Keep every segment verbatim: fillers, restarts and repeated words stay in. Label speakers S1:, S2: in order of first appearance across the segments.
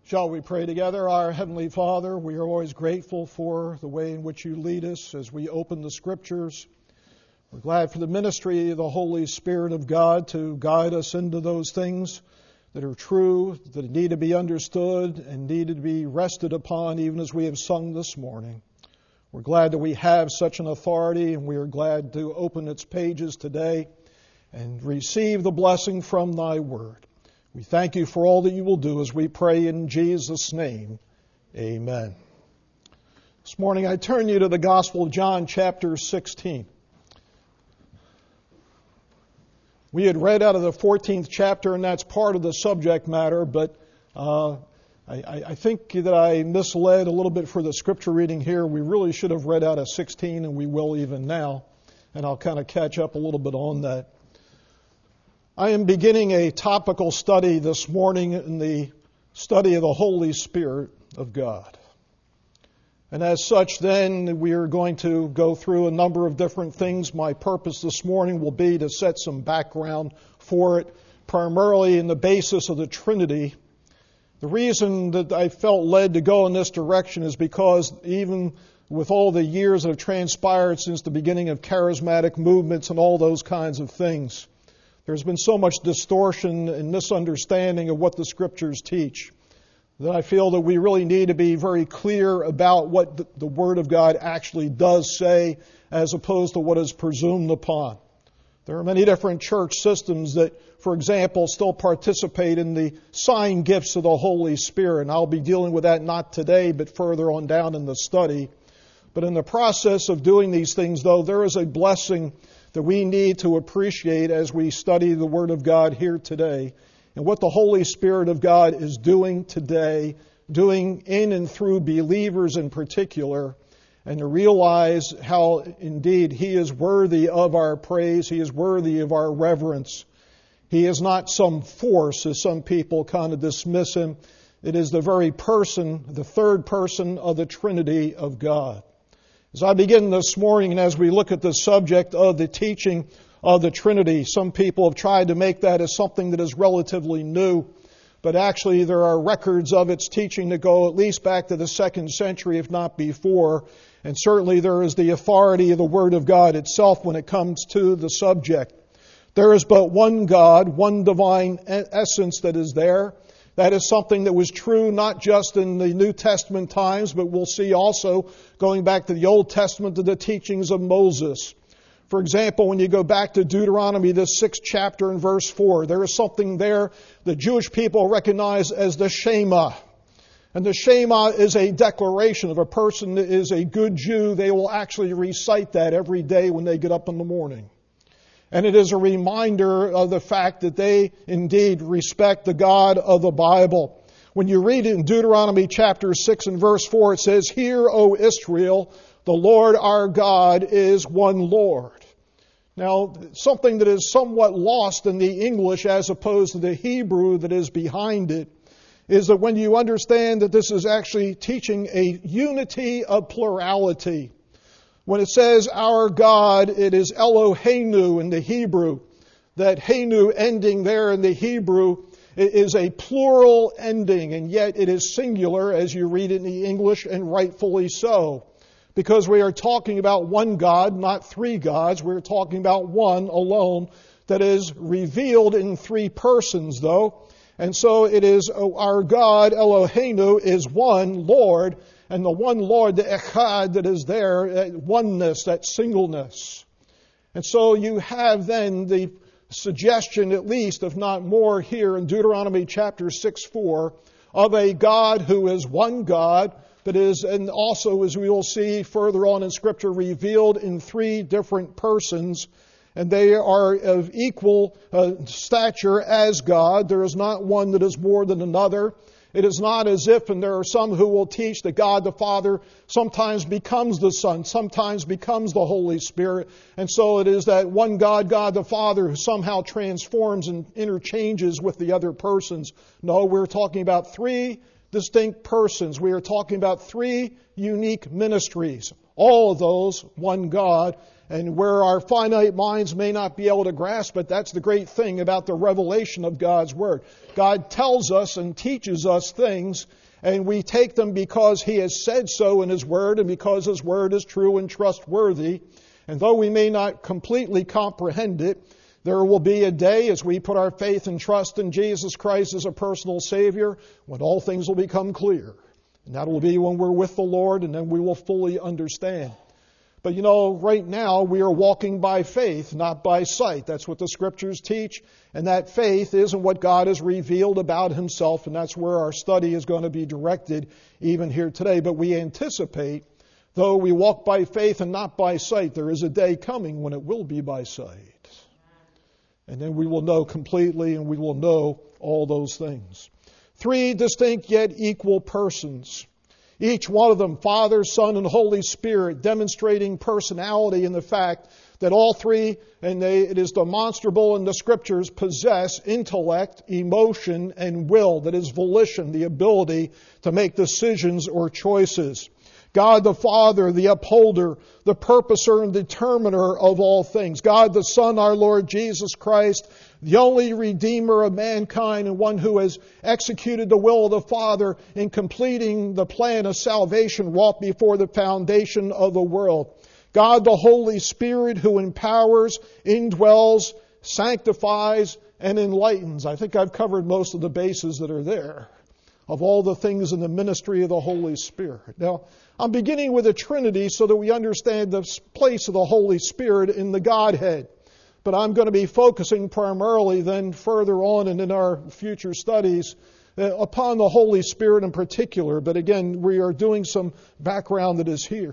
S1: Shall we pray together? Our Heavenly Father, we are always grateful for the way in which you lead us as we open the Scriptures. We're glad for the ministry of the Holy Spirit of God to guide us into those things that are true, that need to be understood, and need to be rested upon, even as we have sung this morning. We're glad that we have such an authority, and we are glad to open its pages today and receive the blessing from thy word. We thank you for all that you will do as we pray in Jesus' name. Amen. This morning I turn you to the Gospel of John chapter sixteen. We had read out of the fourteenth chapter, and that's part of the subject matter, but uh, I, I think that I misled a little bit for the scripture reading here. We really should have read out of sixteen, and we will even now, and I'll kind of catch up a little bit on that. I am beginning a topical study this morning in the study of the Holy Spirit of God. And as such, then, we are going to go through a number of different things. My purpose this morning will be to set some background for it, primarily in the basis of the Trinity. The reason that I felt led to go in this direction is because even with all the years that have transpired since the beginning of charismatic movements and all those kinds of things, there's been so much distortion and misunderstanding of what the Scriptures teach that I feel that we really need to be very clear about what the, the Word of God actually does say as opposed to what is presumed upon. There are many different church systems that, for example, still participate in the sign gifts of the Holy Spirit. And I'll be dealing with that not today, but further on down in the study. But in the process of doing these things, though, there is a blessing that we need to appreciate as we study the Word of God here today, and what the Holy Spirit of God is doing today, doing in and through believers in particular, and to realize how indeed He is worthy of our praise, He is worthy of our reverence. He is not some force, as some people kind of dismiss Him. It is the very person, the third person of the Trinity of God. As I begin this morning and as we look at the subject of the teaching of the Trinity, some people have tried to make that as something that is relatively new, but actually there are records of its teaching that go at least back to the second century, if not before, and certainly there is the authority of the Word of God itself when it comes to the subject. There is but one God, one divine essence that is there. That is something that was true not just in the New Testament times, but we'll see also going back to the Old Testament to the teachings of Moses. For example, when you go back to Deuteronomy, the sixth chapter and verse four, there is something there the Jewish people recognize as the Shema. And the Shema is a declaration of a person that is a good Jew. They will actually recite that every day when they get up in the morning. And it is a reminder of the fact that they indeed respect the God of the Bible. When you read it in Deuteronomy chapter six and verse four, it says, "Hear, O Israel, the Lord our God is one Lord." Now, something that is somewhat lost in the English as opposed to the Hebrew that is behind it is that when you understand that this is actually teaching a unity of plurality. When it says our God, it is Eloheinu in the Hebrew. That Heinu ending there in the Hebrew is a plural ending, and yet it is singular as you read it in the English, and rightfully so. Because we are talking about one God, not three gods. We're talking about one alone that is revealed in three persons, though. And so it is our God, Eloheinu, is one Lord, and the one Lord, the Echad, that is there, that oneness, that singleness. And so you have then the suggestion, at least, if not more, here in Deuteronomy chapter six four, of a God who is one God, but is, and also, as we will see further on in Scripture, revealed in three different persons, and they are of equal uh, stature as God. There is not one that is more than another. It is not as if, and there are some who will teach that God the Father sometimes becomes the Son, sometimes becomes the Holy Spirit. And so it is that one God, God the Father, who somehow transforms and interchanges with the other persons. No, we're talking about three distinct persons. We are talking about three unique ministries. All of those, one God. And where our finite minds may not be able to grasp it, that's the great thing about the revelation of God's Word. God tells us and teaches us things, and we take them because He has said so in His Word and because His Word is true and trustworthy. And though we may not completely comprehend it, there will be a day as we put our faith and trust in Jesus Christ as a personal Savior when all things will become clear. And that will be when we're with the Lord, and then we will fully understand. But you know, right now we are walking by faith, not by sight. That's what the Scriptures teach. And that faith isn't what God has revealed about Himself, and that's where our study is going to be directed even here today. But we anticipate, though we walk by faith and not by sight, there is a day coming when it will be by sight. And then we will know completely, and we will know all those things. Three distinct yet equal persons. Each one of them, Father, Son, and Holy Spirit, demonstrating personality in the fact that all three, and they, it is demonstrable in the Scriptures, possess intellect, emotion, and will. That is volition, the ability to make decisions or choices. God the Father, the upholder, the purposer and determiner of all things. God the Son, our Lord Jesus Christ, the only Redeemer of mankind and one who has executed the will of the Father in completing the plan of salvation wrought before the foundation of the world. God the Holy Spirit who empowers, indwells, sanctifies, and enlightens. I think I've covered most of the bases that are there of all the things in the ministry of the Holy Spirit. Now, I'm beginning with the Trinity so that we understand the place of the Holy Spirit in the Godhead. But I'm going to be focusing primarily then further on and in our future studies uh, upon the Holy Spirit in particular. But again, we are doing some background that is here.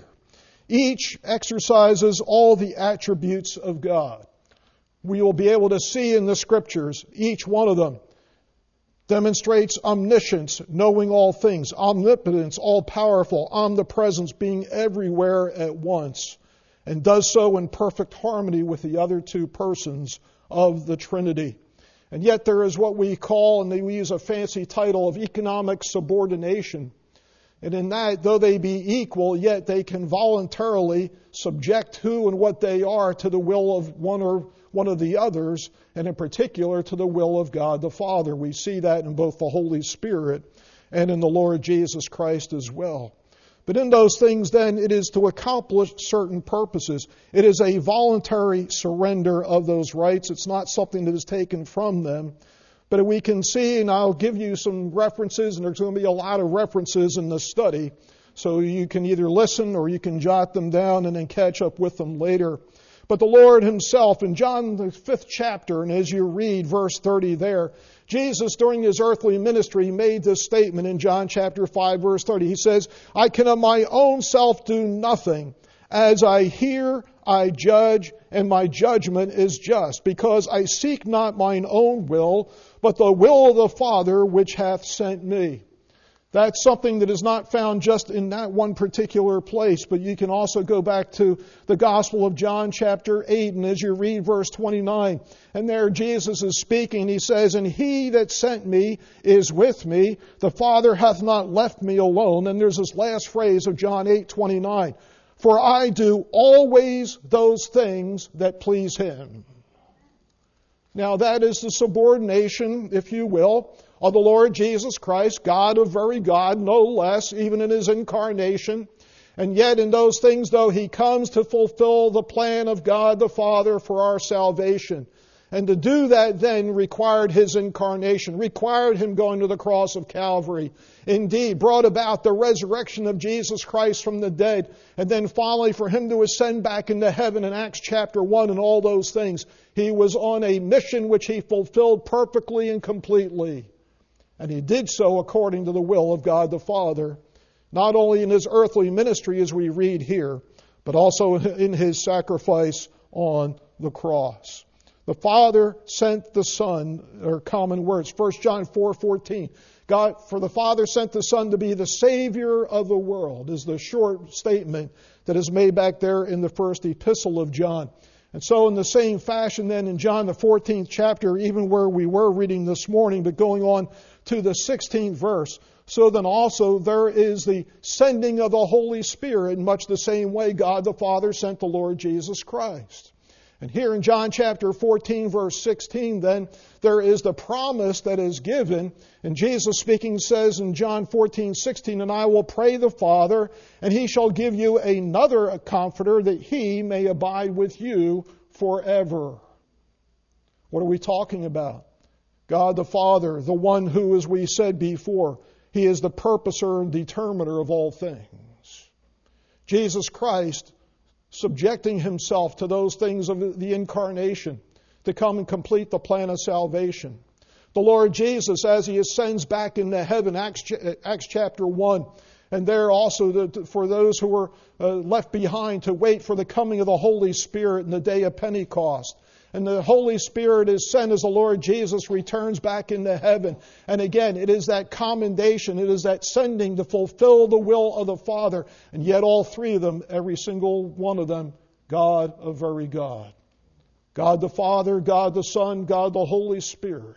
S1: Each exercises all the attributes of God. We will be able to see in the Scriptures, each one of them demonstrates omniscience, knowing all things, omnipotence, all-powerful, omnipresence, being everywhere at once, and does so in perfect harmony with the other two persons of the Trinity. And yet there is what we call, and we use a fancy title of economic subordination. And in that, though they be equal, yet they can voluntarily subject who and what they are to the will of one or one of the others, and in particular to the will of God the Father. We see that in both the Holy Spirit and in the Lord Jesus Christ as well. But in those things then, it is to accomplish certain purposes. It is a voluntary surrender of those rights. It's not something that is taken from them. But we can see, and I'll give you some references, and there's going to be a lot of references in the study, so you can either listen or you can jot them down and then catch up with them later. But the Lord Himself, in John the fifth chapter, and as you read verse thirty there, Jesus during His earthly ministry made this statement in John chapter five verse thirty. He says, I can of my own self do nothing. As I hear, I judge, and my judgment is just, because I seek not mine own will, but the will of the Father which hath sent me. That's something that is not found just in that one particular place, but you can also go back to the Gospel of John chapter eight, and as you read verse twenty-nine, and there Jesus is speaking, He says, and He that sent me is with me, the Father hath not left me alone. And there's this last phrase of John eight twenty-nine, for I do always those things that please Him. Now that is the subordination, if you will, of the Lord Jesus Christ, God of very God, no less, even in His incarnation. And yet in those things, though, He comes to fulfill the plan of God the Father for our salvation. And to do that then required His incarnation, required Him going to the cross of Calvary. Indeed, brought about the resurrection of Jesus Christ from the dead. And then finally for Him to ascend back into heaven in Acts chapter one and all those things. He was on a mission which He fulfilled perfectly and completely. And He did so according to the will of God the Father, not only in His earthly ministry as we read here, but also in His sacrifice on the cross. The Father sent the Son, or common words, First John four fourteen. God, for the Father sent the Son to be the Savior of the world, is the short statement that is made back there in the first epistle of John. And so in the same fashion then in John the fourteenth chapter, even where we were reading this morning, but going on to the sixteenth verse, so then also there is the sending of the Holy Spirit in much the same way God the Father sent the Lord Jesus Christ. And here in John chapter fourteen, verse sixteen, then, there is the promise that is given. And Jesus speaking says in John fourteen, sixteen, "And I will pray the Father, and He shall give you another Comforter, that He may abide with you forever." What are we talking about? God the Father, the one who, as we said before, He is the purposer and determiner of all things. Jesus Christ, subjecting Himself to those things of the incarnation to come and complete the plan of salvation. The Lord Jesus, as He ascends back into heaven, Acts, Acts chapter one, and there also the, for those who were uh, left behind to wait for the coming of the Holy Spirit in the day of Pentecost. And the Holy Spirit is sent as the Lord Jesus returns back into heaven. And again, it is that commendation, it is that sending to fulfill the will of the Father. And yet all three of them, every single one of them, God, a very God. God the Father, God the Son, God the Holy Spirit.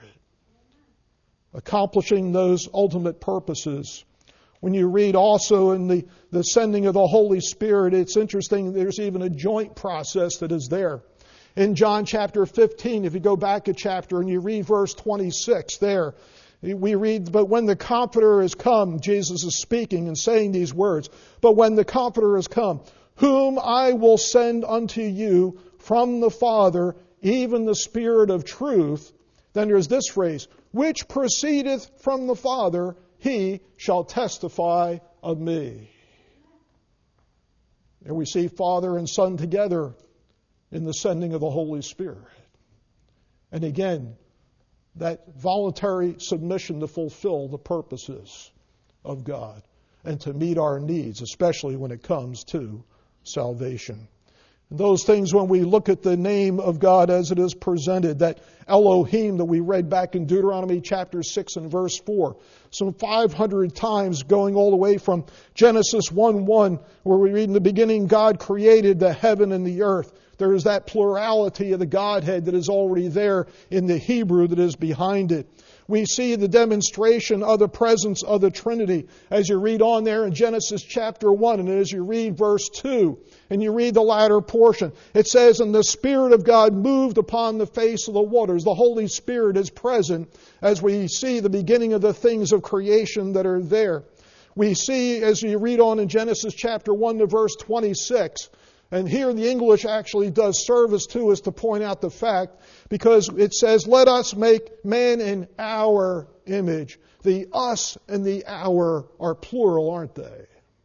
S1: Accomplishing those ultimate purposes. When you read also in the, the sending of the Holy Spirit, it's interesting, there's even a joint process that is there. In John chapter fifteen, if you go back a chapter and you read verse twenty-six there, we read, "But when the Comforter has come," Jesus is speaking and saying these words, "But when the Comforter has come, whom I will send unto you from the Father, even the Spirit of truth," then there's this phrase, "which proceedeth from the Father, He shall testify of me." There we see Father and Son together in the sending of the Holy Spirit. And again, that voluntary submission to fulfill the purposes of God and to meet our needs, especially when it comes to salvation. And those things, when we look at the name of God as it is presented, that Elohim that we read back in Deuteronomy chapter six and verse four, some five hundred times going all the way from Genesis one one, where we read, "In the beginning God created the heaven and the earth." There is that plurality of the Godhead that is already there in the Hebrew that is behind it. We see the demonstration of the presence of the Trinity as you read on there in Genesis chapter one, and as you read verse two, and you read the latter portion. It says, "And the Spirit of God moved upon the face of the waters." The Holy Spirit is present as we see the beginning of the things of creation that are there. We see, as you read on in Genesis chapter one to verse twenty-six, and here the English actually does service to us to point out the fact, because it says, "Let us make man in our image." The us and the our are plural, aren't they?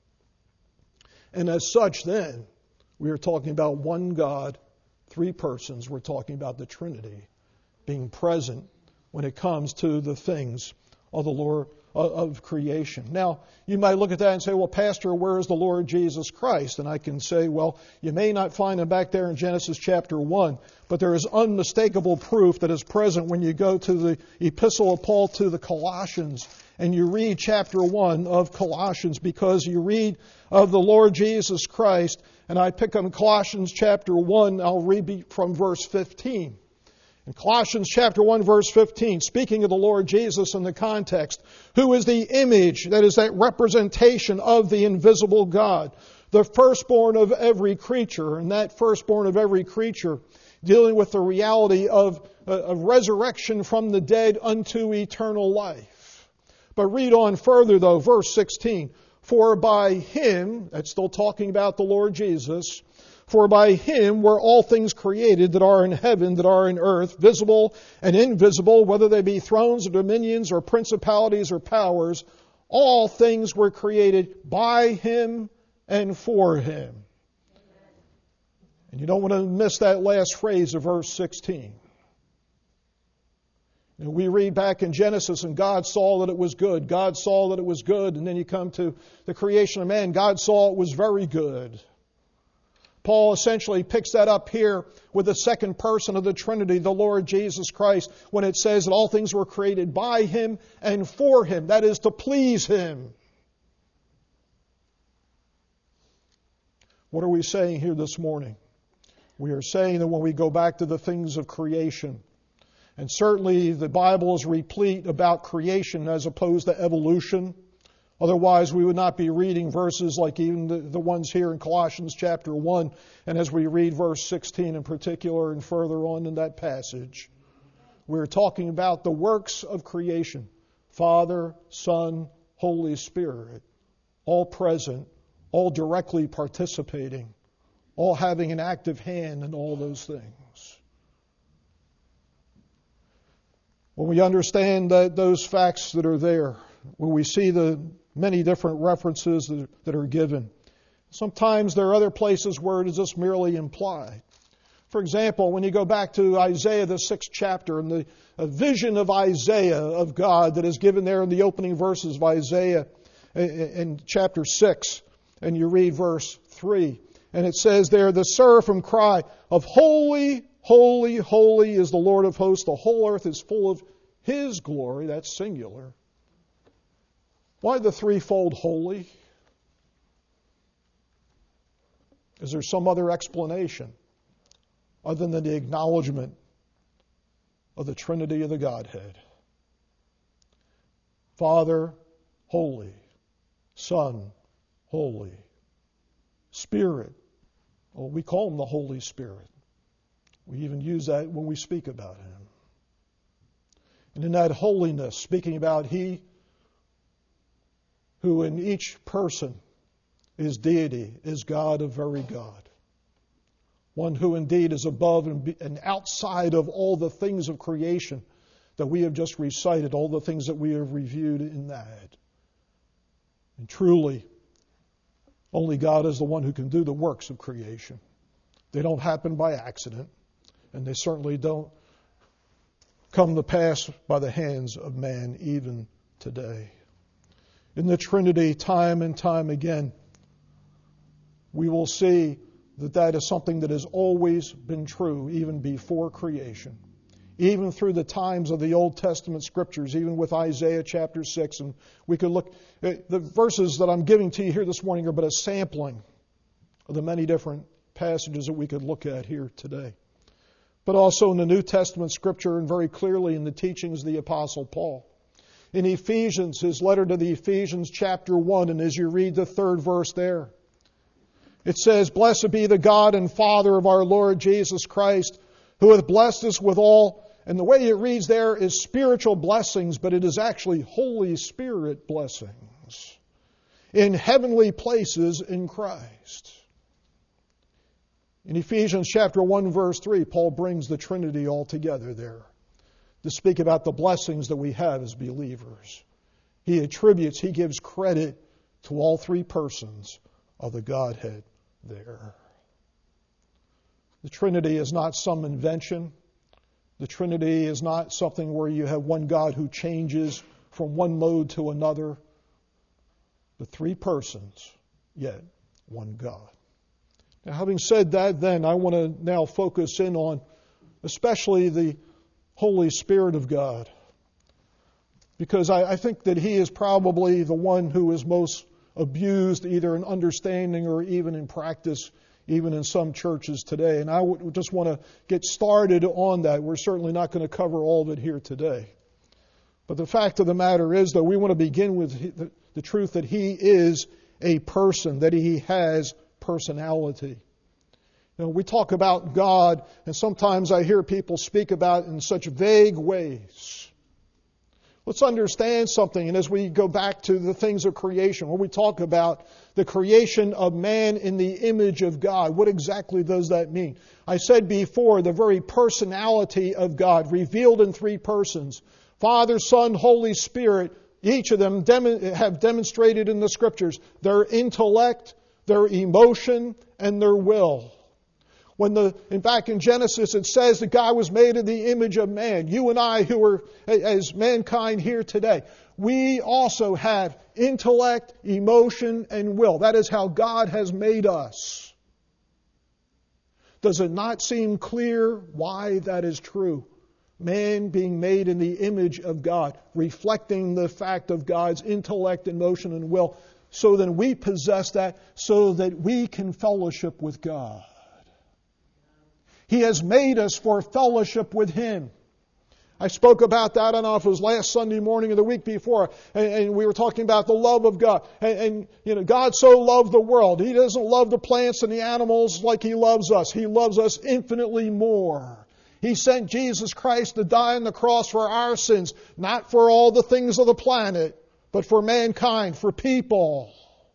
S1: And as such then, we are talking about one God, three persons. We're talking about the Trinity being present when it comes to the things of the Lord of creation. Now, you might look at that and say, "Well, Pastor, where is the Lord Jesus Christ?" And I can say, well, you may not find him back there in Genesis chapter one, but there is unmistakable proof that is present when you go to the epistle of Paul to the Colossians and you read chapter one of Colossians, because you read of the Lord Jesus Christ, and I pick up in Colossians chapter one, I'll read from verse fifteen. In Colossians chapter one, verse fifteen, speaking of the Lord Jesus in the context, "Who is the image," that is that representation of the invisible God, "the firstborn of every creature," and that firstborn of every creature dealing with the reality of, uh, of resurrection from the dead unto eternal life. But read on further though, verse sixteen, "For by Him," that's still talking about the Lord Jesus, "For by Him were all things created that are in heaven, that are in earth, visible and invisible, whether they be thrones or dominions or principalities or powers. All things were created by Him and for Him." And you don't want to miss that last phrase of verse sixteen. And we read back in Genesis, "And God saw that it was good." God saw that it was good. And then you come to the creation of man. God saw it was very good. Paul essentially picks that up here with the second person of the Trinity, the Lord Jesus Christ, when it says that all things were created by Him and for Him. That is, to please Him. What are we saying here this morning? We are saying that when we go back to the things of creation, and certainly the Bible is replete about creation as opposed to evolution. Otherwise, we would not be reading verses like even the, the ones here in Colossians chapter one, and as we read verse sixteen in particular and further on in that passage. We're talking about the works of creation. Father, Son, Holy Spirit, all present, all directly participating, all having an active hand in all those things. When we understand that those facts that are there, when we see the many different references that, that are given, sometimes there are other places where it is just merely implied. For example, when you go back to Isaiah, the sixth chapter, and the a vision of Isaiah of God that is given there in the opening verses of Isaiah in chapter six, and you read verse three, and it says there, the seraphim cry of holy, holy, holy is the Lord of hosts. The whole earth is full of His glory. That's singular. Why the threefold holy? Is there some other explanation other than the acknowledgement of the Trinity of the Godhead? Father, holy. Son, holy. Spirit. Well, we call Him the Holy Spirit. We even use that when we speak about Him. And in that holiness, speaking about He who in each person is deity, is God of very God. One who indeed is above and outside of all the things of creation that we have just recited, all the things that we have reviewed in that. And truly, only God is the one who can do the works of creation. They don't happen by accident, and they certainly don't come to pass by the hands of man even today. In the Trinity, time and time again, we will see that that is something that has always been true, even before creation. Even through the times of the Old Testament Scriptures, even with Isaiah chapter six. And we could look, the verses that I'm giving to you here this morning are but a sampling of the many different passages that we could look at here today. But also in the New Testament Scripture, and very clearly in the teachings of the Apostle Paul. In Ephesians, his letter to the Ephesians chapter one, and as you read the third verse there, it says, blessed be the God and Father of our Lord Jesus Christ, who hath blessed us with all, and the way it reads there is spiritual blessings, but it is actually Holy Spirit blessings in heavenly places in Christ. In Ephesians chapter one, verse three, Paul brings the Trinity all together there to speak about the blessings that we have as believers. He attributes, he gives credit to all three persons of the Godhead there. The Trinity is not some invention. The Trinity is not something where you have one God who changes from one mode to another. The three persons, yet one God. Now, having said that, then, I want to now focus in on especially the Holy Spirit of God. Because I, I think that He is probably the one who is most abused, either in understanding or even in practice, even in some churches today. And I would just want to get started on that. We're certainly not going to cover all of it here today. But the fact of the matter is that we want to begin with the, the truth that He is a person, that He has personality. You know, we talk about God, and sometimes I hear people speak about it in such vague ways. Let's understand something, and as we go back to the things of creation, when we talk about the creation of man in the image of God, what exactly does that mean? I said before, the very personality of God, revealed in three persons, Father, Son, Holy Spirit, each of them dem- have demonstrated in the Scriptures their intellect, their emotion, and their will. When the, in back in Genesis, it says that God was made in the image of man. You and I, who are as mankind here today, we also have intellect, emotion, and will. That is how God has made us. Does it not seem clear why that is true? Man being made in the image of God, reflecting the fact of God's intellect, emotion, and will, so then we possess that so that we can fellowship with God. He has made us for fellowship with Him. I spoke about that, I don't know if it was last Sunday morning or the week before, and, and we were talking about the love of God. And, and, you know, God so loved the world. He doesn't love the plants and the animals like He loves us. He loves us infinitely more. He sent Jesus Christ to die on the cross for our sins, not for all the things of the planet, but for mankind, for people.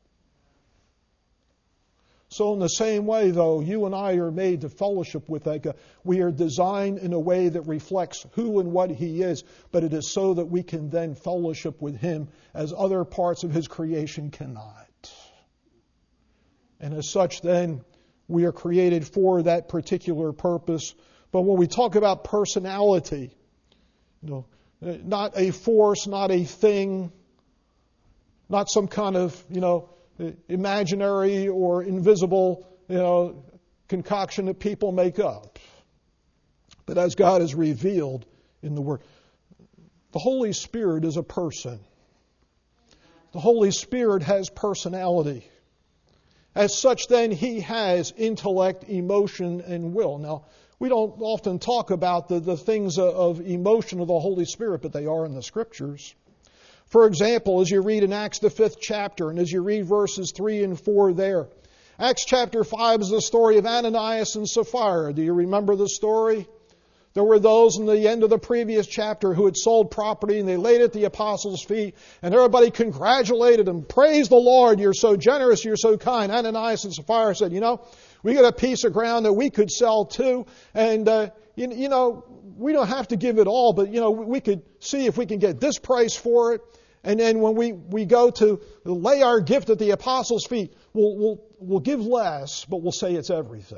S1: So in the same way, though, you and I are made to fellowship with that God. We are designed in a way that reflects who and what He is, but it is so that we can then fellowship with Him as other parts of His creation cannot. And as such, then, we are created for that particular purpose. But when we talk about personality, you know, not a force, not a thing, not some kind of, you know, imaginary or invisible, you know, concoction that people make up. But as God is revealed in the Word, the Holy Spirit is a person. The Holy Spirit has personality. As such, then, He has intellect, emotion, and will. Now, we don't often talk about the, the things of emotion of the Holy Spirit, but they are in the Scriptures. For example, as you read in Acts the fifth chapter, and as you read verses three and four there, Acts chapter five is the story of Ananias and Sapphira. Do you remember the story? There were those in the end of the previous chapter who had sold property, and they laid it at the apostles' feet, and everybody congratulated them. Praise the Lord, you're so generous, you're so kind. Ananias and Sapphira said, you know, we got a piece of ground that we could sell too, and uh, you, you know, we don't have to give it all, but you know, we could see if we can get this price for it. And then when we, we go to lay our gift at the apostles' feet, we'll, we'll, we'll give less, but we'll say it's everything.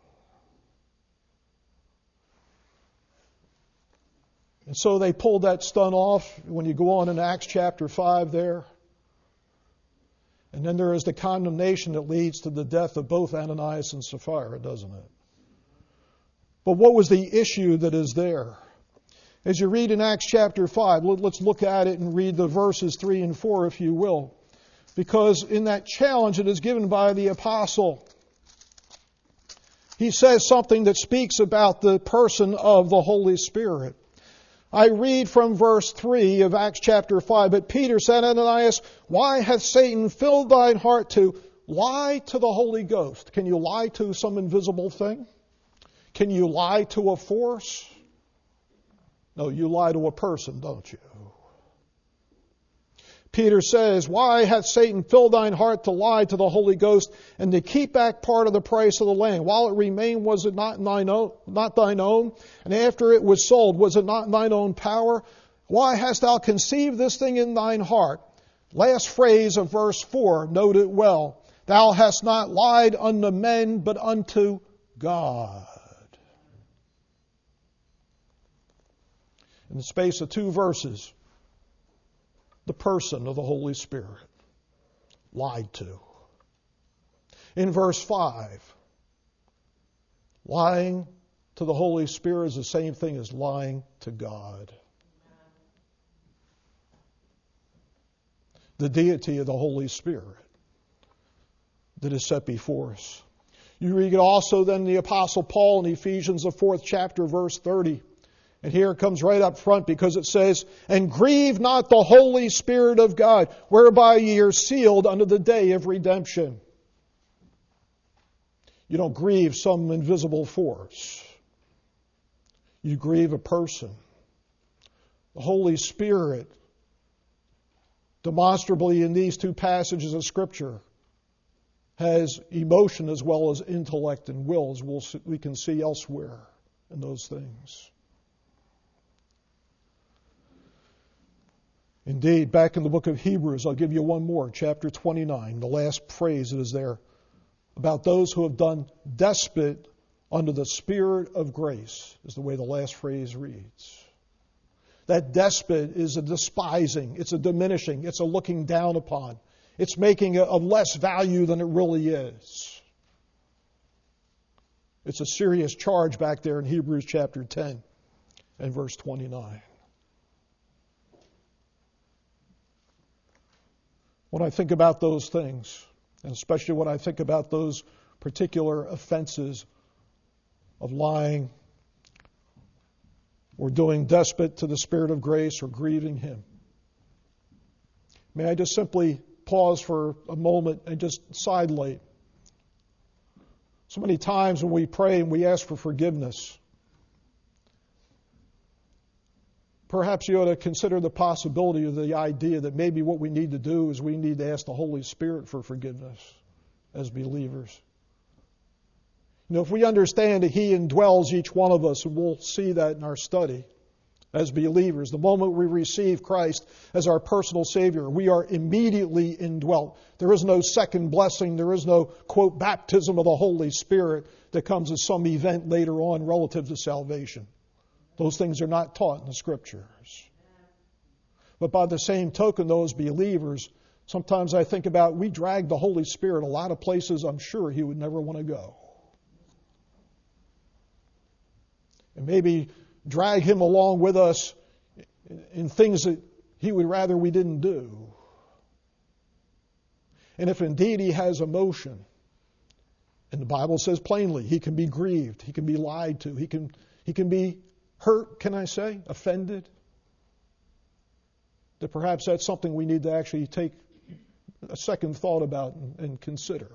S1: And so they pulled that stunt off when you go on in Acts chapter five there. And then there is the condemnation that leads to the death of both Ananias and Sapphira, doesn't it? But what was the issue that is there? As you read in Acts chapter five, let's look at it and read the verses three and four, if you will. Because in that challenge that is given by the apostle, he says something that speaks about the person of the Holy Spirit. I read from verse three of Acts chapter five, but Peter said, Ananias, why hath Satan filled thine heart to lie to the Holy Ghost? Can you lie to some invisible thing? Can you lie to a force? No, you lie to a person, don't you? Peter says, why hath Satan filled thine heart to lie to the Holy Ghost and to keep back part of the price of the land? While it remained, was it not thine own, not thine own? And after it was sold, was it not in thine own power? Why hast thou conceived this thing in thine heart? Last phrase of verse four, note it well. Thou hast not lied unto men, but unto God. In the space of two verses, the person of the Holy Spirit lied to. In verse five, lying to the Holy Spirit is the same thing as lying to God. The deity of the Holy Spirit that is set before us. You read also then the Apostle Paul in Ephesians, the fourth chapter, verse thirty. And here it comes right up front because it says, and grieve not the Holy Spirit of God, whereby ye are sealed unto the day of redemption. You don't grieve some invisible force. You grieve a person. The Holy Spirit, demonstrably in these two passages of Scripture, has emotion as well as intellect and will, as we'll, we can see elsewhere in those things. Indeed, back in the book of Hebrews, I'll give you one more, chapter twenty-nine, the last phrase that is there, about those who have done despot under the Spirit of grace, is the way the last phrase reads. That despot is a despising, it's a diminishing, it's a looking down upon. It's making a, of less value than it really is. It's a serious charge back there in Hebrews chapter ten and verse twenty-nine. When I think about those things, and especially when I think about those particular offenses of lying, or doing despot to the Spirit of grace, or grieving Him. May I just simply pause for a moment and just sidelight. So many times when we pray and we ask for forgiveness, perhaps you ought to consider the possibility of the idea that maybe what we need to do is we need to ask the Holy Spirit for forgiveness as believers. You know, if we understand that He indwells each one of us, and we'll see that in our study as believers, the moment we receive Christ as our personal Savior, we are immediately indwelt. There is no second blessing. There is no, quote, baptism of the Holy Spirit that comes as some event later on relative to salvation. Those things are not taught in the Scriptures. But by the same token, those believers, sometimes I think about, we drag the Holy Spirit a lot of places I'm sure He would never want to go. And maybe drag Him along with us in things that He would rather we didn't do. And if indeed He has emotion, and the Bible says plainly, He can be grieved, He can be lied to, He can, he can be hurt, can I say, offended, that perhaps that's something we need to actually take a second thought about and, and consider.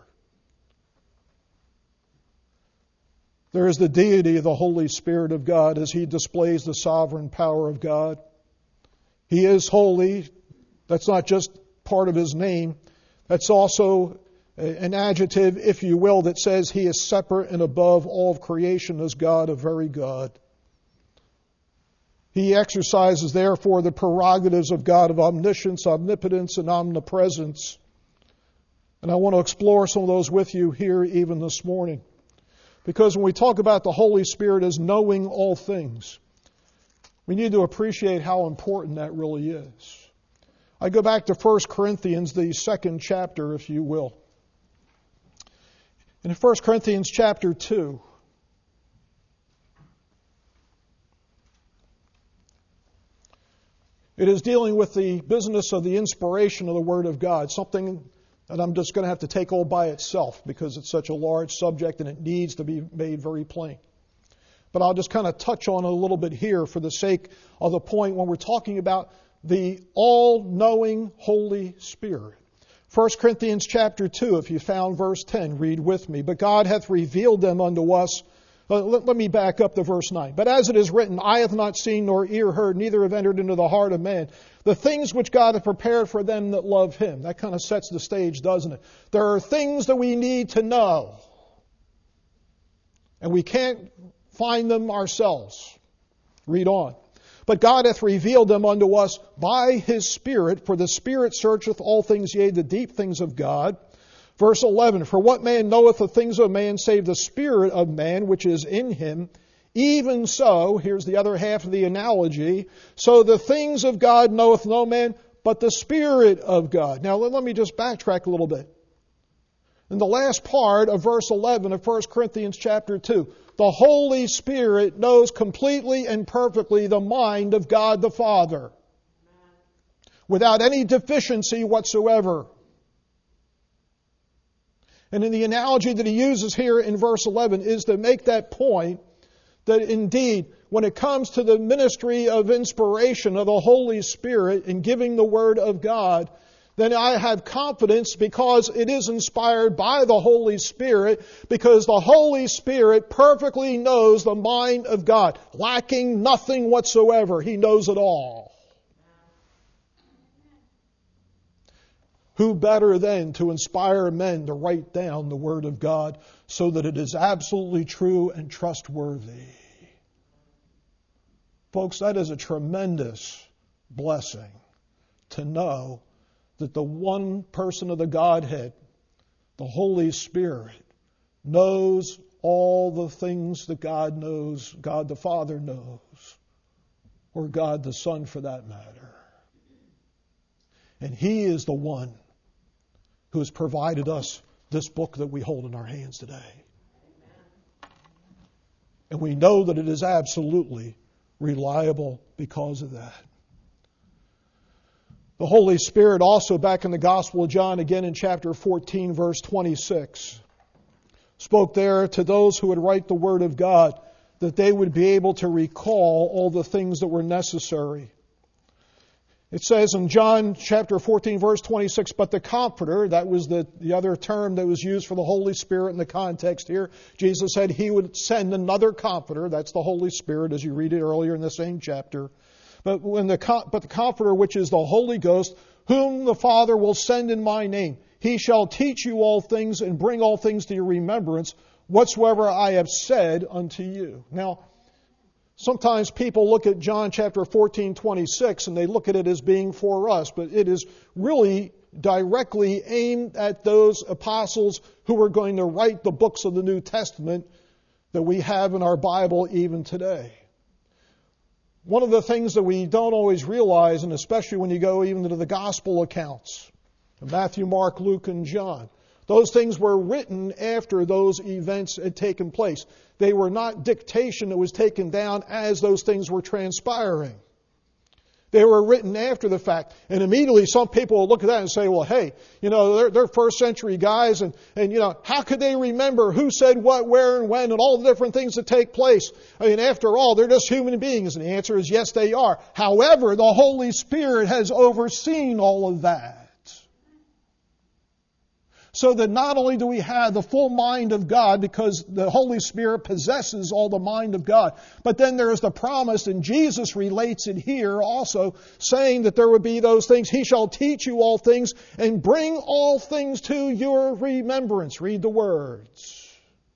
S1: There is the deity of the Holy Spirit of God as He displays the sovereign power of God. He is holy. That's not just part of His name. That's also an adjective, if you will, that says He is separate and above all of creation as God, a very God. He exercises, therefore, the prerogatives of God of omniscience, omnipotence, and omnipresence. And I want to explore some of those with you here even this morning. Because when we talk about the Holy Spirit as knowing all things, we need to appreciate how important that really is. I go back to First Corinthians, the second chapter, if you will. In First Corinthians chapter two, it is dealing with the business of the inspiration of the Word of God, something that I'm just going to have to take all by itself because it's such a large subject and it needs to be made very plain. But I'll just kind of touch on it a little bit here for the sake of the point when we're talking about the all-knowing Holy Spirit. First Corinthians chapter two, if you found verse ten, read with me. But God hath revealed them unto us. Uh, let, let me back up to verse nine. But as it is written, eye hath not seen nor ear heard, neither have entered into the heart of man the things which God hath prepared for them that love Him. That kind of sets the stage, doesn't it? There are things that we need to know. And we can't find them ourselves. Read on. But God hath revealed them unto us by His Spirit, for the Spirit searcheth all things, yea, the deep things of God. Verse eleven, for what man knoweth the things of man, save the spirit of man which is in him? Even so, here's the other half of the analogy, so the things of God knoweth no man, but the Spirit of God. Now let me just backtrack a little bit. In the last part of verse eleven of First Corinthians chapter two, the Holy Spirit knows completely and perfectly the mind of God the Father, without any deficiency whatsoever. And in the analogy that he uses here in verse eleven is to make that point that indeed, when it comes to the ministry of inspiration of the Holy Spirit in giving the Word of God, then I have confidence because it is inspired by the Holy Spirit, because the Holy Spirit perfectly knows the mind of God, lacking nothing whatsoever. He knows it all. Who better then to inspire men to write down the Word of God so that it is absolutely true and trustworthy? Folks, that is a tremendous blessing to know that the one person of the Godhead, the Holy Spirit, knows all the things that God knows, God the Father knows, or God the Son for that matter. And He is the one who has provided us this book that we hold in our hands today. And we know that it is absolutely reliable because of that. The Holy Spirit also, back in the Gospel of John, again in chapter fourteen, verse twenty-six, spoke there to those who would write the Word of God, that they would be able to recall all the things that were necessary. It says in John chapter fourteen, verse twenty-six, but the Comforter, that was the, the other term that was used for the Holy Spirit in the context here. Jesus said He would send another Comforter, that's the Holy Spirit, as you read it earlier in the same chapter. But when the but the Comforter, which is the Holy Ghost, whom the Father will send in my name, He shall teach you all things and bring all things to your remembrance, whatsoever I have said unto you. Now, sometimes people look at John chapter fourteen, twenty-six, and they look at it as being for us, but it is really directly aimed at those apostles who are going to write the books of the New Testament that we have in our Bible even today. One of the things that we don't always realize, and especially when you go even to the gospel accounts, Matthew, Mark, Luke, and John, those things were written after those events had taken place. They were not dictation that was taken down as those things were transpiring. They were written after the fact. And immediately some people will look at that and say, well, hey, you know, they're, they're first century guys, and, and, you know, how could they remember who said what, where, and when, and all the different things that take place? I mean, after all, they're just human beings. And the answer is yes, they are. However, the Holy Spirit has overseen all of that. So that not only do we have the full mind of God, because the Holy Spirit possesses all the mind of God, but then there is the promise, and Jesus relates it here also, saying that there would be those things. He shall teach you all things and bring all things to your remembrance. Read the words.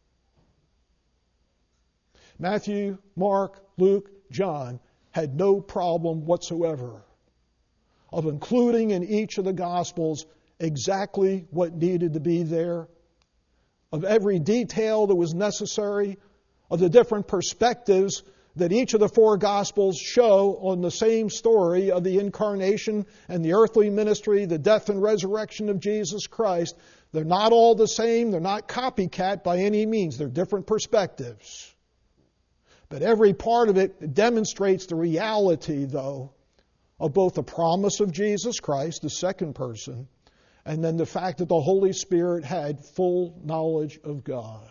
S1: Matthew, Mark, Luke, John had no problem whatsoever of including in each of the Gospels exactly what needed to be there, of every detail that was necessary, of the different perspectives that each of the four Gospels show on the same story of the incarnation and the earthly ministry, the death and resurrection of Jesus Christ. They're not all the same. They're not copycat by any means. They're different perspectives. But every part of it demonstrates the reality, though, of both the promise of Jesus Christ, the second person, and then the fact that the Holy Spirit had full knowledge of God.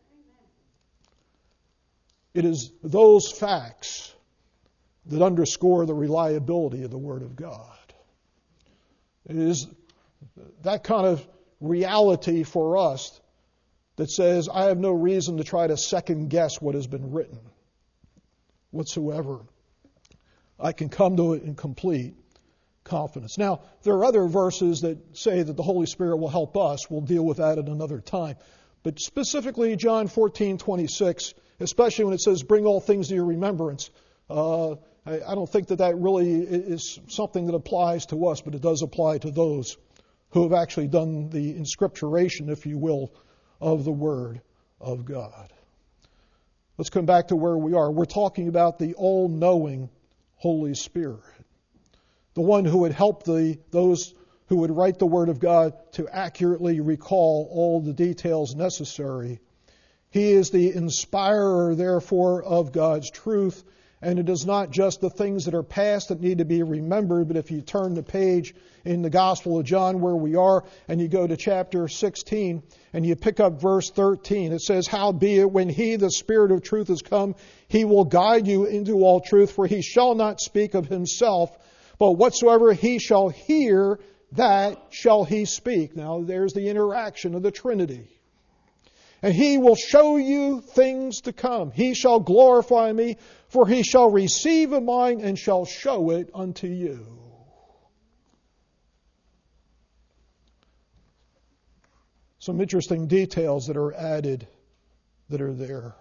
S1: It is those facts that underscore the reliability of the Word of God. It is that kind of reality for us that says, I have no reason to try to second guess what has been written whatsoever. I can come to it in complete confidence. Now, there are other verses that say that the Holy Spirit will help us. We'll deal with that at another time. But specifically, John fourteen, twenty-six, especially when it says, bring all things to your remembrance, uh, I, I don't think that that really is something that applies to us, but it does apply to those who have actually done the inscripturation, if you will, of the Word of God. Let's come back to where we are. We're talking about the all-knowing Holy Spirit, the one who would help the those who would write the Word of God to accurately recall all the details necessary. He is the inspirer, therefore, of God's truth, and it is not just the things that are past that need to be remembered, but if you turn the page in the Gospel of John where we are, and you go to chapter sixteen, and you pick up verse thirteen, it says, howbeit when he, the Spirit of truth, is come, he will guide you into all truth, for he shall not speak of himself, but whatsoever he shall hear, that shall he speak. Now there's the interaction of the Trinity. And he will show you things to come. He shall glorify me, for he shall receive of mine and shall show it unto you. Some interesting details that are added that are there.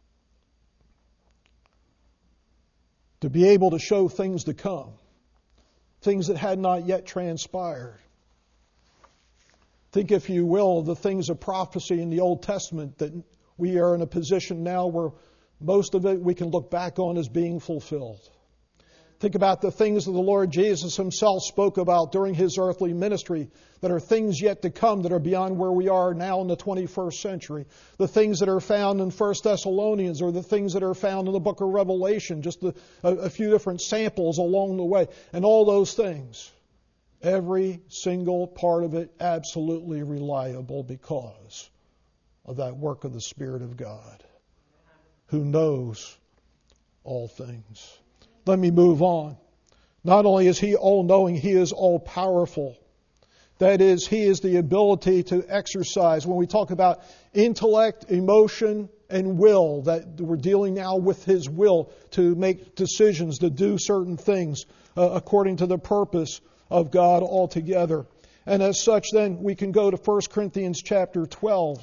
S1: To be able to show things to come. Things that had not yet transpired. Think, if you will, of the things of prophecy in the Old Testament that we are in a position now where most of it we can look back on as being fulfilled. Think about the things that the Lord Jesus himself spoke about during his earthly ministry that are things yet to come that are beyond where we are now in the twenty-first century. The things that are found in First Thessalonians, or the things that are found in the book of Revelation, just a, a, a few different samples along the way. And all those things, every single part of it absolutely reliable, because of that work of the Spirit of God, who knows all things. Let me move on. Not only is He all-knowing, He is all-powerful. That is, He is the ability to exercise. When we talk about intellect, emotion, and will, that we're dealing now with His will to make decisions, to do certain things uh, according to the purpose of God altogether. And as such, then, we can go to First Corinthians chapter twelve.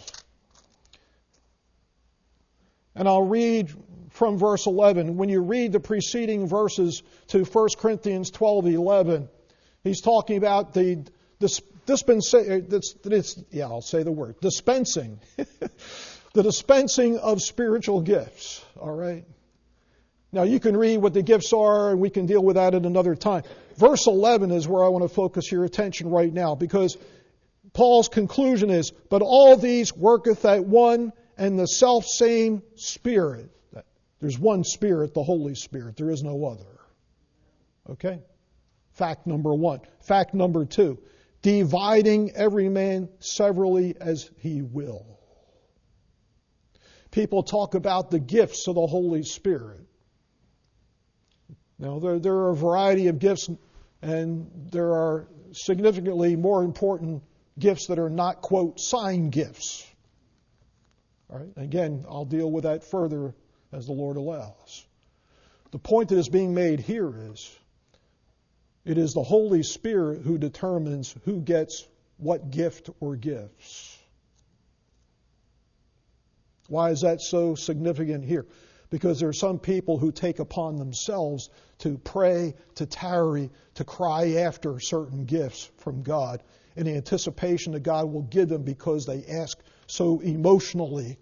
S1: And I'll read from verse eleven. When you read the preceding verses to First Corinthians twelve eleven, he's talking about the dispensation, yeah, I'll say the word, dispensing. The dispensing of spiritual gifts, all right? Now, you can read what the gifts are, and we can deal with that at another time. Verse eleven is where I want to focus your attention right now, because Paul's conclusion is, but all these worketh at one and the self-same Spirit. There's one Spirit, the Holy Spirit. There is no other. Okay? Fact number one. Fact number two, dividing every man severally as he will. People talk about the gifts of the Holy Spirit. Now, there, there are a variety of gifts, and there are significantly more important gifts that are not, quote, sign gifts. All right? Again, I'll deal with that further as the Lord allows. The point that is being made here is, it is the Holy Spirit who determines who gets what gift or gifts. Why is that so significant here? Because there are some people who take upon themselves to pray, to tarry, to cry after certain gifts from God in anticipation that God will give them because they ask so emotionally.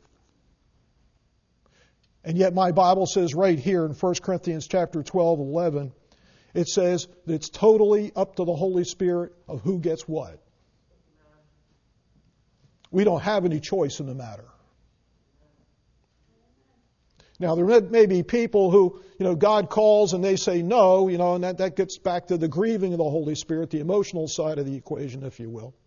S1: And yet my Bible says right here in First Corinthians chapter twelve, eleven, it says that it's totally up to the Holy Spirit of who gets what. We don't have any choice in the matter. Now, there may be people who, you know, God calls and they say no, you know, and that, that gets back to the grieving of the Holy Spirit, the emotional side of the equation, if you will.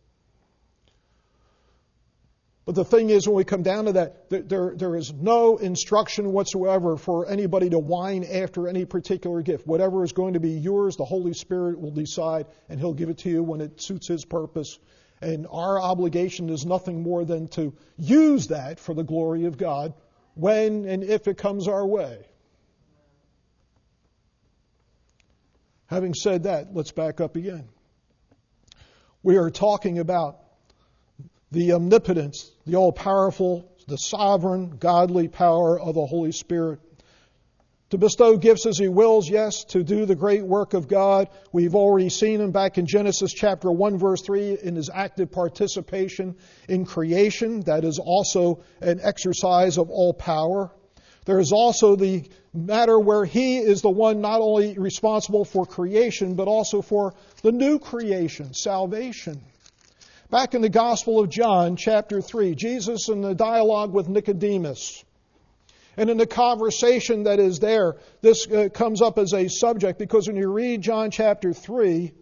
S1: But the thing is, when we come down to that, there, there is no instruction whatsoever for anybody to whine after any particular gift. Whatever is going to be yours, the Holy Spirit will decide, and He'll give it to you when it suits His purpose. And our obligation is nothing more than to use that for the glory of God when and if it comes our way. Having said that, let's back up again. We are talking about the omnipotence, the all-powerful, the sovereign, godly power of the Holy Spirit. To bestow gifts as He wills, yes, to do the great work of God. We've already seen Him back in Genesis chapter one, verse three, in His active participation in creation. That is also an exercise of all power. There is also the matter where He is the one not only responsible for creation, but also for the new creation, salvation. Back in the Gospel of John, chapter three, Jesus in the dialogue with Nicodemus. And in the conversation that is there, this uh, comes up as a subject, because when you read John chapter three,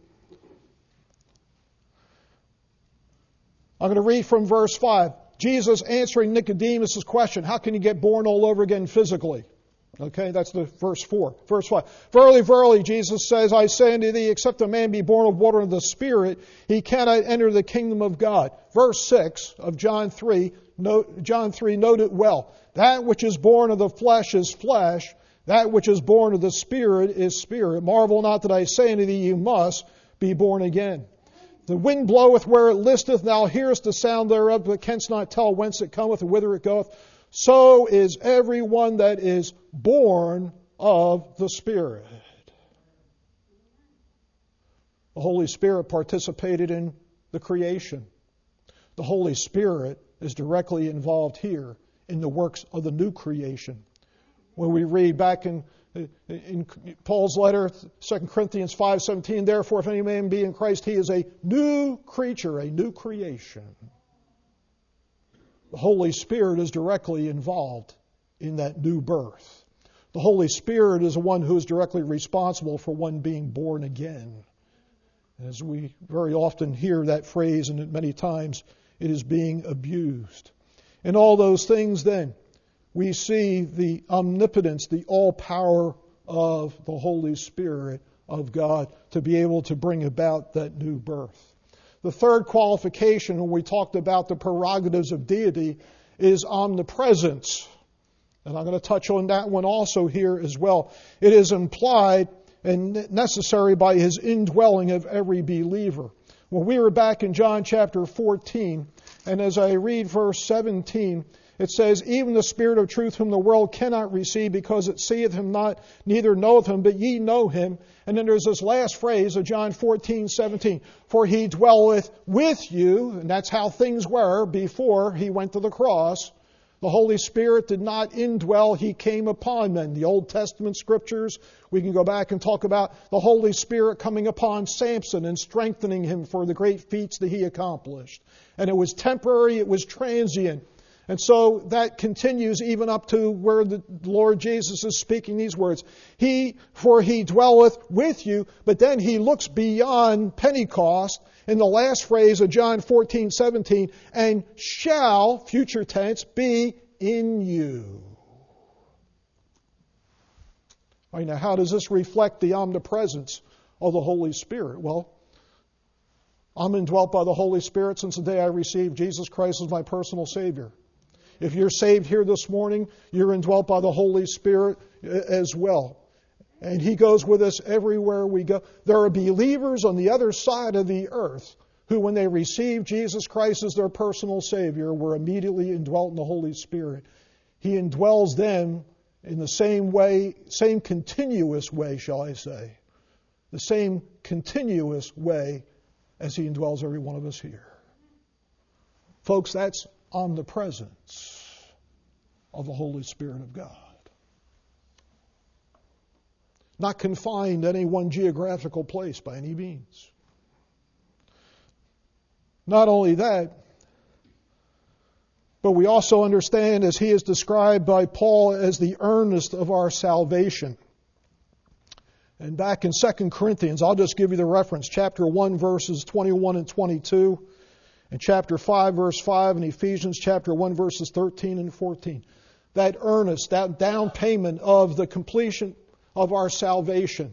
S1: I'm going to read from verse five. Jesus answering Nicodemus' question, how can you get born all over again physically? Okay, that's the verse four. Verse five. Verily, verily, Jesus says, I say unto thee, except a man be born of water and the Spirit, he cannot enter the kingdom of God. Verse six of John three, note, John three, note it well. That which is born of the flesh is flesh. That which is born of the Spirit is spirit. Marvel not that I say unto thee, you must be born again. The wind bloweth where it listeth, thou hearest the sound thereof, but canst not tell whence it cometh and whither it goeth. So is every one that is born of the Spirit. The Holy Spirit participated in the creation. The Holy Spirit is directly involved here in the works of the new creation. When we read back in, in Paul's letter, Second Corinthians five seventeen, therefore if any man be in Christ, he is a new creature, a new creation. The Holy Spirit is directly involved in that new birth. The Holy Spirit is the one who is directly responsible for one being born again. As we very often hear that phrase, and many times it is being abused. In all those things, then, we see the omnipotence, the all-power of the Holy Spirit of God to be able to bring about that new birth. The third qualification, when we talked about the prerogatives of deity, is omnipresence. And I'm going to touch on that one also here as well. It is implied and necessary by his indwelling of every believer. When we were back in John chapter fourteen, and as I read verse seventeen, it says, even the Spirit of truth whom the world cannot receive because it seeth him not, neither knoweth him, but ye know him. And then there's this last phrase of John fourteen seventeen, for he dwelleth with you, and that's how things were before he went to the cross. The Holy Spirit did not indwell, he came upon men. The Old Testament scriptures, we can go back and talk about the Holy Spirit coming upon Samson and strengthening him for the great feats that he accomplished. And it was temporary, it was transient. And so that continues even up to where the Lord Jesus is speaking these words. He, for he dwelleth with you, but then he looks beyond Pentecost in the last phrase of John fourteen seventeen, and shall, future tense, be in you. All right, now how does this reflect the omnipresence of the Holy Spirit? Well, I'm indwelt by the Holy Spirit since the day I received Jesus Christ as my personal Savior. If you're saved here this morning, you're indwelt by the Holy Spirit as well. And he goes with us everywhere we go. There are believers on the other side of the earth who, when they receive Jesus Christ as their personal Savior, were immediately indwelt in the Holy Spirit. He indwells them in the same way, same continuous way, shall I say, the same continuous way as he indwells every one of us here. Folks, that's omnipresence of the Holy Spirit of God. Not confined to any one geographical place by any means. Not only that, but we also understand, as he is described by Paul, as the earnest of our salvation. And back in Second Corinthians, I'll just give you the reference, chapter one, verses twenty-one and twenty-two, and chapter five, verse five, and Ephesians chapter one, verses thirteen and fourteen. That earnest, that down payment of the completion of our salvation.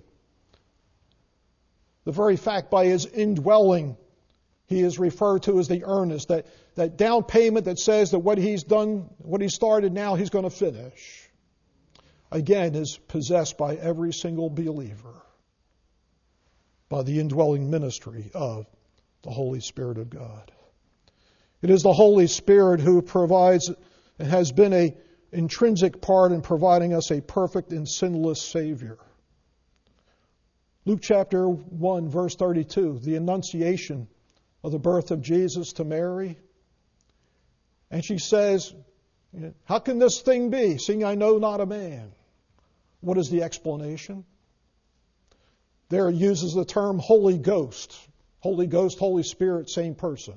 S1: The very fact by his indwelling, he is referred to as the earnest, that, that down payment that says that what he's done, what he started now, he's going to finish. Again, is possessed by every single believer by the indwelling ministry of the Holy Spirit of God. It is the Holy Spirit who provides and has been a intrinsic part in providing us a perfect and sinless Savior. Luke chapter one, verse thirty-two, the annunciation of the birth of Jesus to Mary. And she says, how can this thing be, seeing I know not a man? What is the explanation? There it uses the term Holy Ghost. Holy Ghost, Holy Spirit, same person.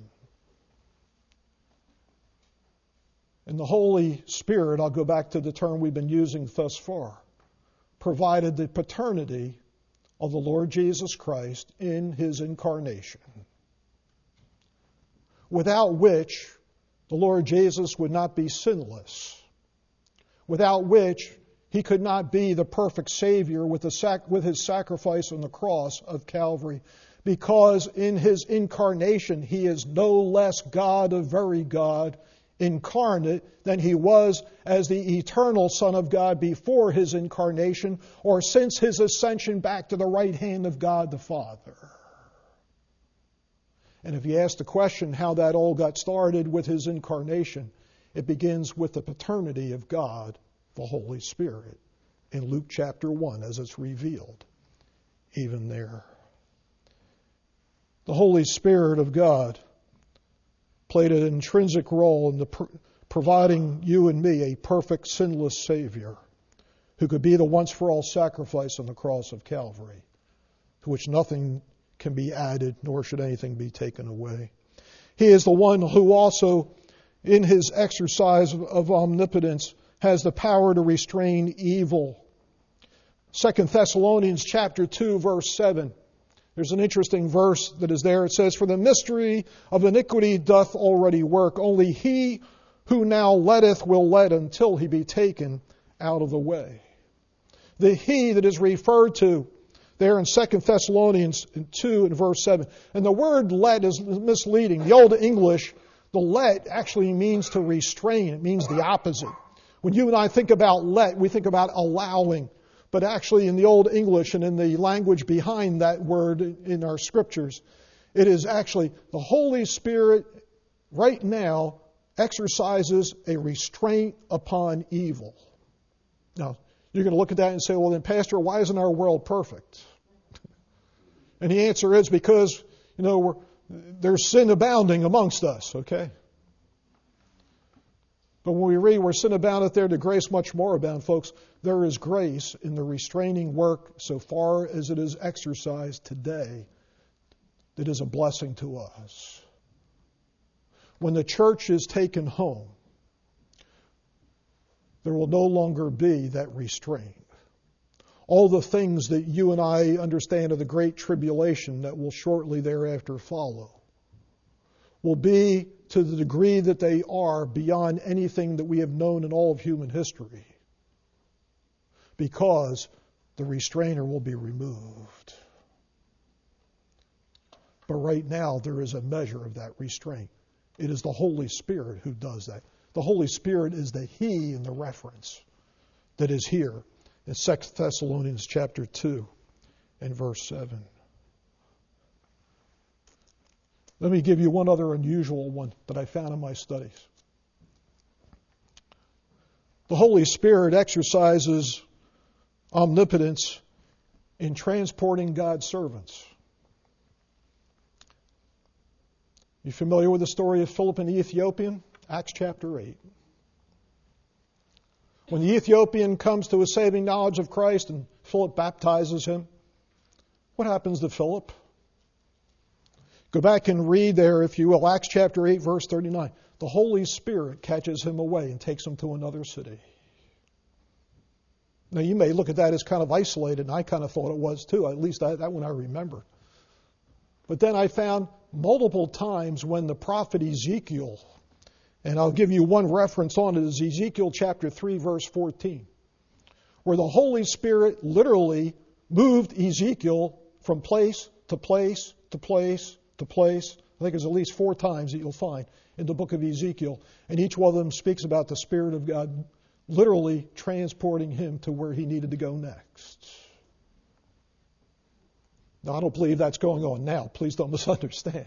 S1: And the Holy Spirit, I'll go back to the term we've been using thus far, provided the paternity of the Lord Jesus Christ in his incarnation, without which the Lord Jesus would not be sinless, without which he could not be the perfect Savior with, the sac- with his sacrifice on the cross of Calvary, because in his incarnation he is no less God of very God, incarnate, than he was as the eternal Son of God before his incarnation or since his ascension back to the right hand of God the Father. And if you ask the question how that all got started with his incarnation, it begins with the paternity of God, the Holy Spirit, in Luke chapter one, as it's revealed even there. The Holy Spirit of God played an intrinsic role in the pr- providing you and me a perfect, sinless Savior who could be the once-for-all sacrifice on the cross of Calvary, to which nothing can be added, nor should anything be taken away. He is the one who also, in his exercise of omnipotence, has the power to restrain evil. Second Thessalonians chapter two, verse seven. There's an interesting verse that is there. It says, for the mystery of iniquity doth already work. Only he who now letteth will let until he be taken out of the way. The he that is referred to there in Second Thessalonians two and verse seven. And the word let is misleading. The Old English, the let actually means to restrain. It means the opposite. When you and I think about let, we think about allowing. But actually in the Old English and in the language behind that word in our scriptures, it is actually the Holy Spirit right now exercises a restraint upon evil. Now, you're going to look at that and say, well then, Pastor, why isn't our world perfect? And the answer is because, you know, we're, there's sin abounding amongst us, okay? But when we read where sin aboundeth, there to grace much more abound, folks, there is grace in the restraining work so far as it is exercised today that is a blessing to us. When the church is taken home, there will no longer be that restraint. All the things that you and I understand of the great tribulation that will shortly thereafter follow will be, to the degree that they are, beyond anything that we have known in all of human history, because the restrainer will be removed. But right now, there is a measure of that restraint. It is the Holy Spirit who does that. The Holy Spirit is the He in the reference that is here in Second Thessalonians chapter two and verse seven. Let me give you one other unusual one that I found in my studies. The Holy Spirit exercises omnipotence in transporting God's servants. You familiar with the story of Philip and the Ethiopian? Acts chapter eight. When the Ethiopian comes to a saving knowledge of Christ and Philip baptizes him, what happens to Philip? Go back and read there, if you will, Acts chapter eight, verse thirty-nine. The Holy Spirit catches him away and takes him to another city. Now, you may look at that as kind of isolated, and I kind of thought it was too. At least that, that one I remember. But then I found multiple times when the prophet Ezekiel, and I'll give you one reference on it, is Ezekiel chapter three, verse fourteen, where the Holy Spirit literally moved Ezekiel from place to place to place to place. I think there's at least four times that you'll find in the book of Ezekiel. And each one of them speaks about the Spirit of God literally transporting him to where he needed to go next. Now, I don't believe that's going on now. Please don't misunderstand.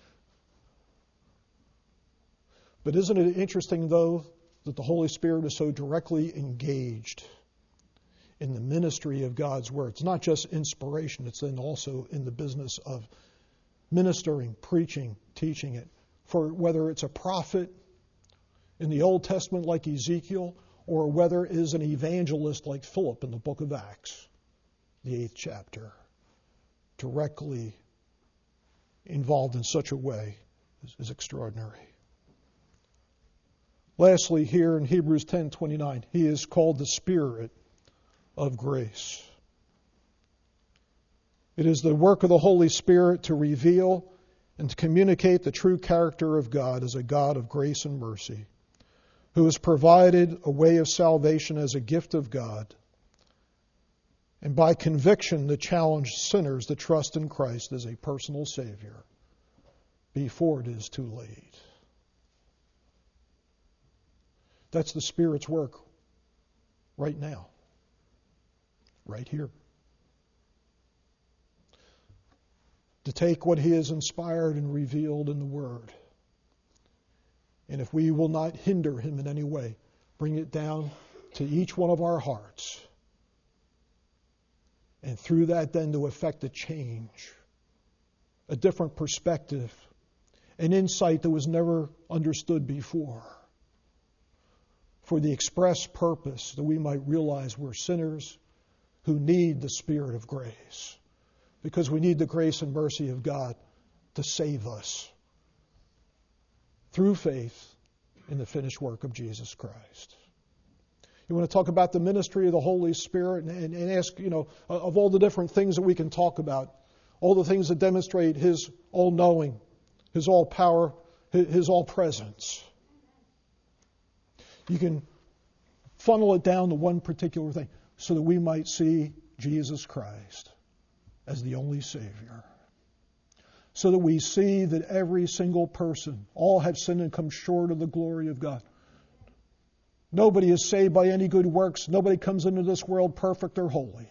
S1: But isn't it interesting, though, that the Holy Spirit is so directly engaged in the ministry of God's Word? It's not just inspiration. It's then also in the business of ministering, preaching, teaching it. For whether it's a prophet in the Old Testament like Ezekiel, or whether it is an evangelist like Philip in the book of Acts, the eighth chapter, directly involved in such a way is, is extraordinary. Lastly, here in Hebrews ten twenty-nine, he is called the Spirit of grace. It is the work of the Holy Spirit to reveal and to communicate the true character of God as a God of grace and mercy, who has provided a way of salvation as a gift of God, and by conviction to challenge sinners to trust in Christ as a personal Savior before it is too late. That's the Spirit's work right now, right here. To take what He has inspired and revealed in the Word, and if we will not hinder Him in any way, bring it down to each one of our hearts, and through that then to effect a change, a different perspective, an insight that was never understood before, for the express purpose that we might realize we're sinners who need the Spirit of grace, because we need the grace and mercy of God to save us through faith in the finished work of Jesus Christ. You want to talk about the ministry of the Holy Spirit and, and, and ask, you know, of all the different things that we can talk about, all the things that demonstrate His all-knowing, His all-power, His all-presence. You can funnel it down to one particular thing, so that we might see Jesus Christ as the only Savior. So that we see that every single person, all have sinned and come short of the glory of God. Nobody is saved by any good works. Nobody comes into this world perfect or holy.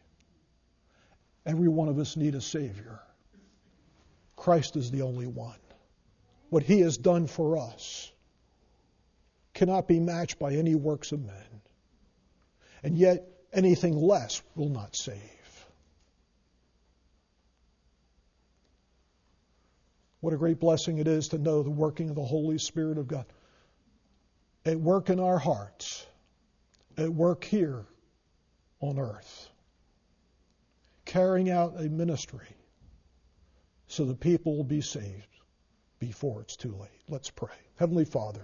S1: Every one of us need a Savior. Christ is the only one. What He has done for us cannot be matched by any works of men. And yet, anything less will not save. What a great blessing it is to know the working of the Holy Spirit of God at work in our hearts, at work here on earth, carrying out a ministry so the people will be saved before it's too late. Let's pray. Heavenly Father,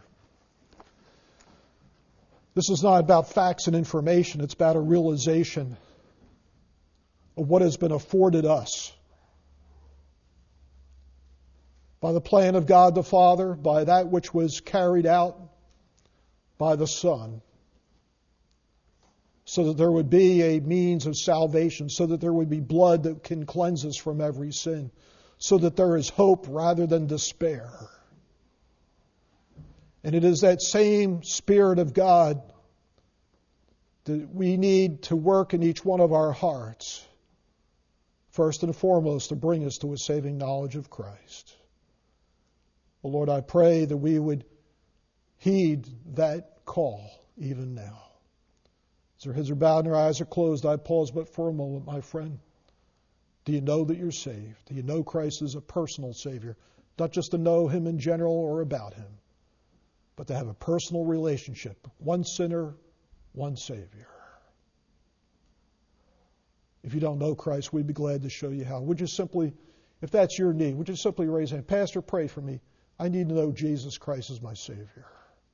S1: this is not about facts and information. It's about a realization of what has been afforded us by the plan of God the Father, by that which was carried out by the Son, so that there would be a means of salvation, so that there would be blood that can cleanse us from every sin, so that there is hope rather than despair. And it is that same Spirit of God that we need to work in each one of our hearts, first and foremost, to bring us to a saving knowledge of Christ. Well, Lord, I pray that we would heed that call even now. As our heads are bowed and our eyes are closed, I pause but for a moment, my friend. Do you know that you're saved? Do you know Christ is a personal Savior? Not just to know Him in general or about Him, but to have a personal relationship. One sinner, one Savior. If you don't know Christ, we'd be glad to show you how. Would you simply, if that's your need, would you simply raise your hand? Pastor, pray for me. I need to know Jesus Christ as my Savior.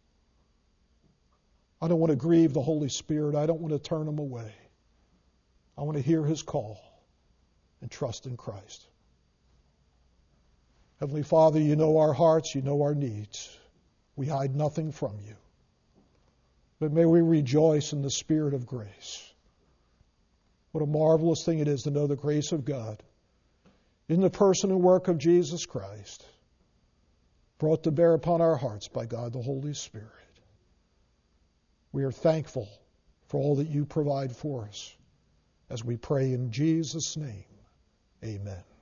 S1: I don't want to grieve the Holy Spirit. I don't want to turn Him away. I want to hear His call and trust in Christ. Heavenly Father, you know our hearts, you know our needs. We hide nothing from you. But may we rejoice in the Spirit of grace. What a marvelous thing it is to know the grace of God in the person and work of Jesus Christ, brought to bear upon our hearts by God the Holy Spirit. We are thankful for all that you provide for us as we pray in Jesus' name. Amen.